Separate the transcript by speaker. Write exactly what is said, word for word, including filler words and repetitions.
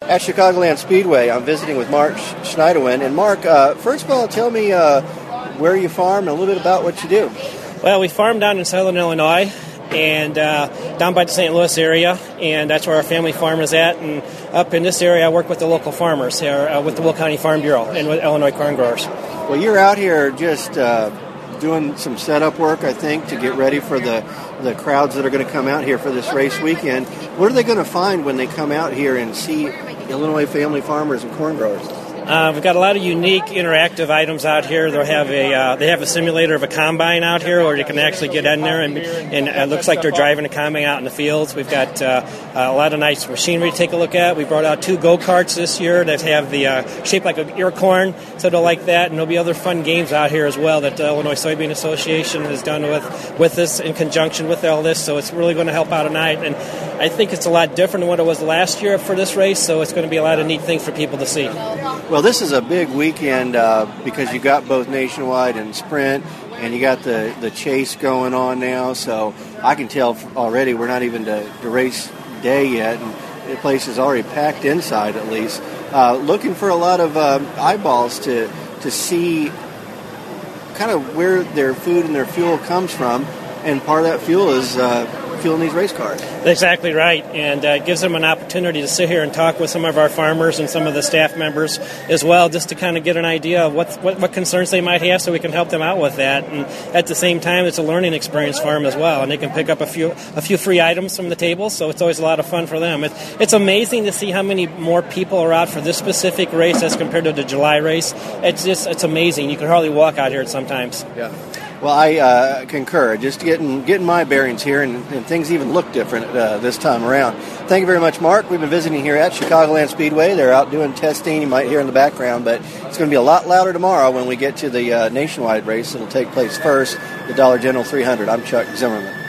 Speaker 1: at Chicagoland Speedway. I'm visiting with Mark Schneiderwin. And Mark, uh, first of all, tell me uh, where you farm and a little bit about what you do.
Speaker 2: Well, we farm down in southern Illinois and uh, down by the Saint Louis area, and that's where our family farm is at. And up in this area, I work with the local farmers here uh, with the Will County Farm Bureau and with Illinois Corn Growers.
Speaker 1: Well, you're out here just uh, doing some setup work, I think, to get ready for the, the crowds that are going to come out here for this race weekend. What are they going to find when they come out here and see Illinois family farmers and corn growers?
Speaker 2: Uh, we've got a lot of unique interactive items out here. They'll have a uh, they have a simulator of a combine out here, where you can actually get in there, and, and it looks like they're driving a combine out in the fields. We've got uh, a lot of nice machinery to take a look at. We brought out two go-karts this year that have the uh, shaped like an ear corn, so they'll like that. And there'll be other fun games out here as well that the Illinois Soybean Association has done with with this in conjunction with all this. So it's really going to help out tonight. And I think it's a lot different than what it was last year for this race. So it's going to be a lot of neat things for people to see.
Speaker 1: Well, this is a big weekend uh, because you got both Nationwide and Sprint, and you got the, the chase going on now. So I can tell already we're not even to, to race day yet, and the place is already packed inside at least. Uh, looking for a lot of uh, eyeballs to to see kind of where their food and their fuel comes from, and part of that fuel is uh, fueling these race cars.
Speaker 2: Exactly right, and uh, it gives them an opportunity to sit here and talk with some of our farmers and some of the staff members as well, just to kind of get an idea of what, what what concerns they might have, so we can help them out with that. And at the same time, it's a learning experience for them as well, and they can pick up a few a few free items from the table, so it's always a lot of fun for them. It, it's amazing to see how many more people are out for this specific race as compared to the July race. It's just it's amazing. You can hardly walk out here sometimes.
Speaker 1: Yeah. Well, I uh, concur. Just getting getting my bearings here, and, and things even look different uh, this time around. Thank you very much, Mark. We've been visiting here at Chicagoland Speedway. They're out doing testing. You might hear in the background, but it's going to be a lot louder tomorrow when we get to the uh, Nationwide race. It'll take place first, the Dollar General three hundred. I'm Chuck Zimmerman.